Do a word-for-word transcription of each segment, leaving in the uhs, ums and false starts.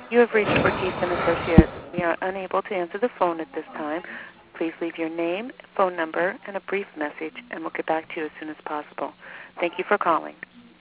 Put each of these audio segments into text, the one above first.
You have reached Ortiz and Associates. We are unable to answer the phone at this time. Please leave your name, phone number, and a brief message, and we'll get back to you as soon as possible. Thank you for calling.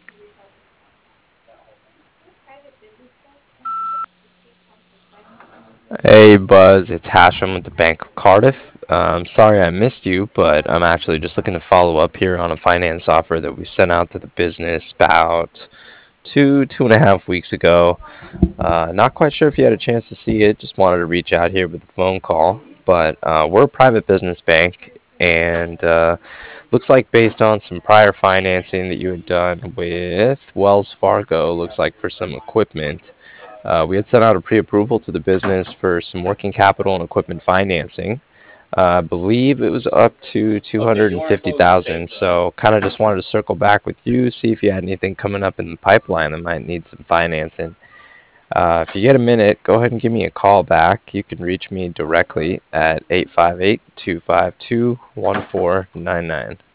Hey Buzz, it's Hashim with the Bank of Cardiff. Um, sorry I missed you, but I'm actually just looking to follow up here on a finance offer that we sent out to the business about two, two and a half weeks ago. Uh, not quite sure if you had a chance to see it, just wanted to reach out here with a phone call. But uh, we're a private business bank, and uh, looks like based on some prior financing that you had done with Wells Fargo, looks like for some equipment. Uh, we had sent out a pre-approval to the business for some working capital and equipment financing. Uh, I believe it was up to two hundred fifty thousand. So, kind of just wanted to circle back with you, see if you had anything coming up in the pipeline that might need some financing. Uh, if you get a minute, go ahead and give me a call back. You can reach me directly at eight five eight, two five two, one four nine nine.